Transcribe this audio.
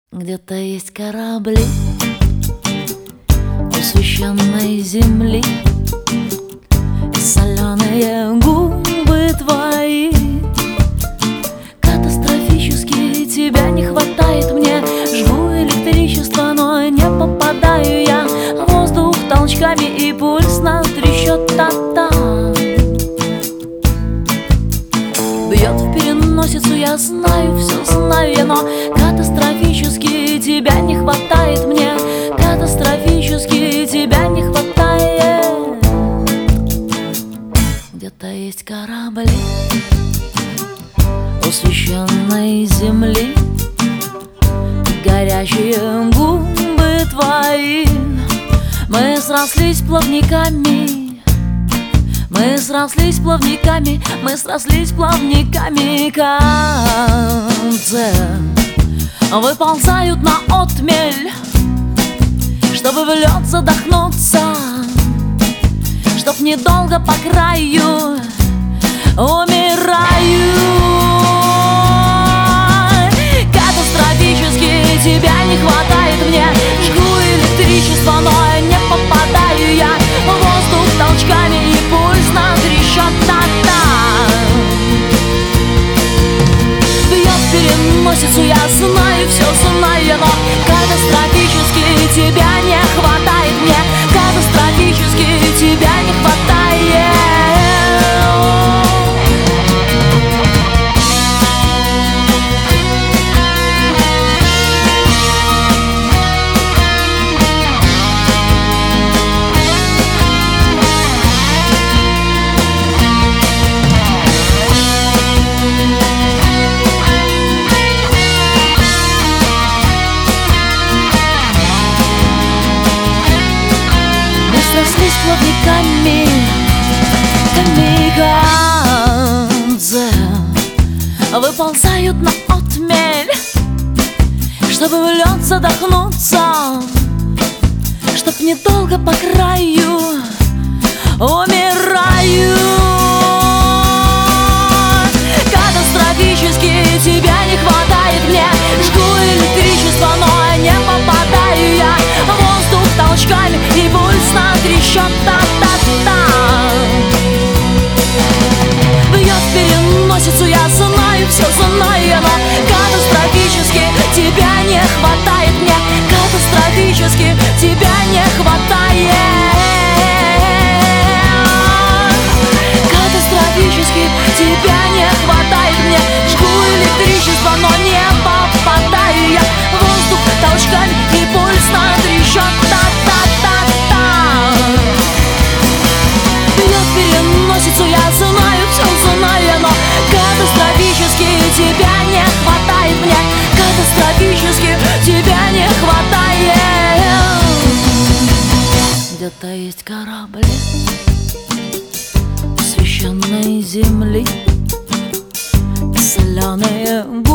Где-то есть корабли у священной земли, и соленые губы твои. Катастрофически тебя не хватает мне. Жгу электричество, но не попадаю я. Воздух толчками и пульс натрещет та-та. Бьет в переносицу, я знаю, все знаю я, но катастрофически тебя не хватает мне. Катастрофически тебя не хватает. Где-то есть корабли у священной земли, горячие губы твои. Мы срослись плавниками, мы срослись плавниками, мы срослись плавниками. Концы выползают на отмель, чтобы в лед задохнуться, чтоб недолго по краю умираю. Катастрофически тебя не хватает мне. Жгу электричество, но не попадаю я. Воздух толчками и пульс натрещет та-та. Бьет в переносицу, я знаю, все знаю я, но катастрофически тебя не хватает мне. Катастрофически тебя не хватает. Срослись плавниками, камикадзе выползают на отмель, чтобы в лед задохнуться, чтоб недолго по краю умираю. Катастрофически тебя не хватает мне. Жгу электричество, но не попадаю я. Воздух толчками и пульс натрещет та-та-та. Бьет в переносицу, я знаю, все знаю я, но катастрофически тебя не хватает мне. Катастрофически тебя не хватает. Катастрофически тебя не хватает мне. Жгу электричество, но не попадаю я. Воздух толчками и пульс натрещет та-та-та-та. Бьет в переносицу, я знаю, все знаю я, но катастрофически тебя не хватает мне. Катастрофически тебя не хватает. Где-то есть корабли священной земли, соленые